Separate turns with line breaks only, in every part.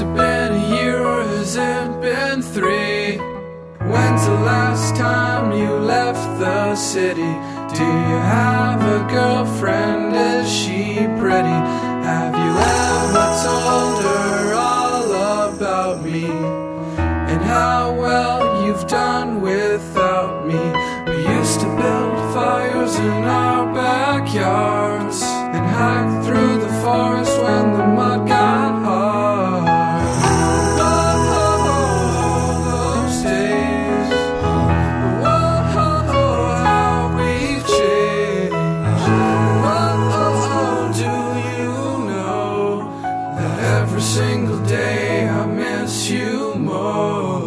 it been a year or has it been 3? When's the last time you left the city? Do you have a girlfriend? Is she pretty? Have you ever told her all about me? And how well you've done without me? We used to build fires in our backyards and hike through the forest when the mud got hard. Oh, those days. Oh, how we've changed. Oh, do you know that every single day I miss you more?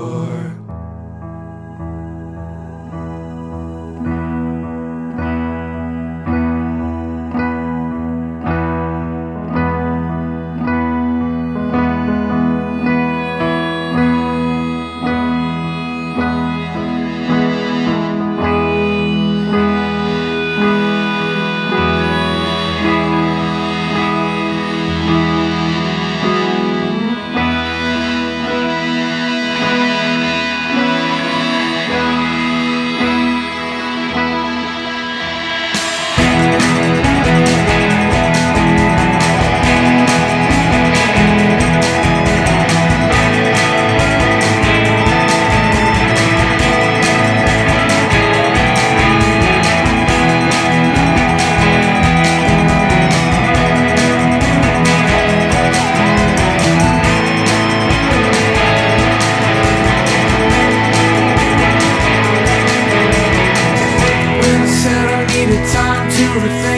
Time to rethink